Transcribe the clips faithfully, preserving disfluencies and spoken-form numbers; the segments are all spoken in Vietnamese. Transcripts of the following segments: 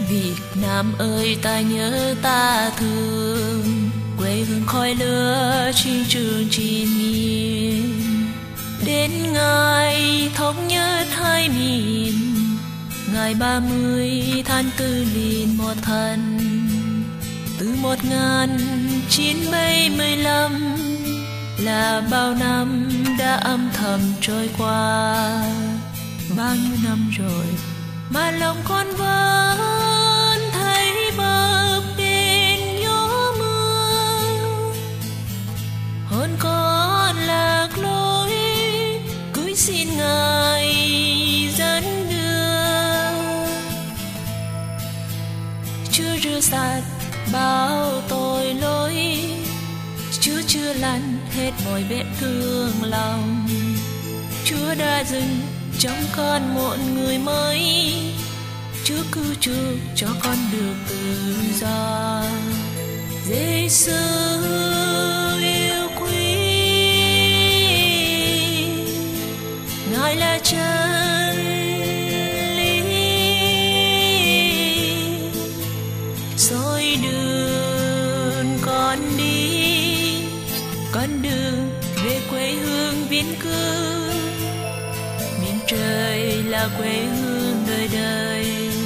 Việt Nam ơi ta nhớ ta thương, quê hương khói lửa chiến trường triền miên. Đến ngày thống nhất hai miền, ngày ba mươi tháng tư liền một thân. Từ một nghìn chín trăm mười lăm là bao năm đã âm thầm trôi qua. Bao nhiêu năm rồi mà lòng con vẫn thấy bập bênh gió mưa. Hồn con lạc lối cúi xin Ngài dẫn đưa. Chúa rửa sạch bao tội lỗi, Chúa chưa lành hết mọi vết thương lòng. Chúa đã dừng trong con một người mới, Chúa cứu chuộc cho con được tự do. Giêsu yêu quý, Ngài là chân lý, soi đường con đi, con đường về quê hương biên cương. Miền trời là quê hương đời đời.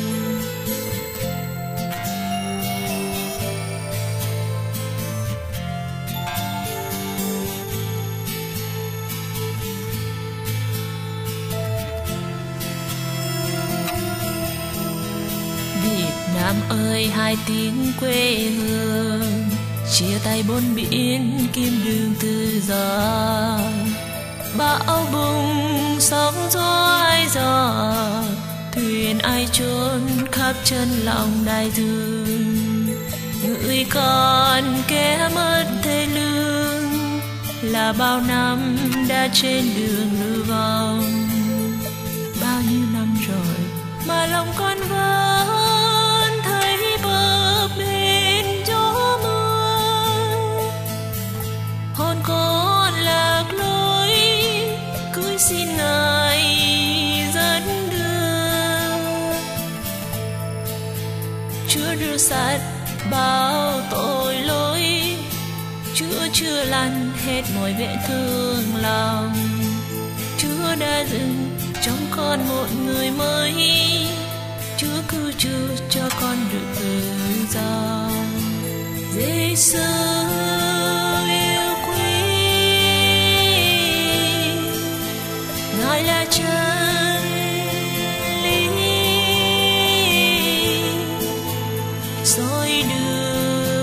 Việt Nam ơi hai tiếng quê hương, chia tay bốn biển kim đường tự do. Bão bùng sóng gió ai gió, thuyền ai trốn khắp chân lòng đại dương. Người con kẻ mất thế lương, là bao năm đã trên đường lưu vong. Bao nhiêu năm rồi mà lòng con vẫn thấy bập bênh gió mưa. Hồn con lạc lối cúi xin Ngài dẫn đưa. Chúa rửa sạch bao tội lỗi, Chúa chưa lành hết mọi vết thương lòng. Chúa đã dừng trong con một người mới, Chúa cứu chuộc cho con được tự do. Giêsu yêu quý, Ngài là chân lý, soi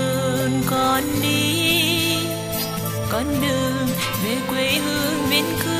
đường con đi, con đường về quê hương biên cương.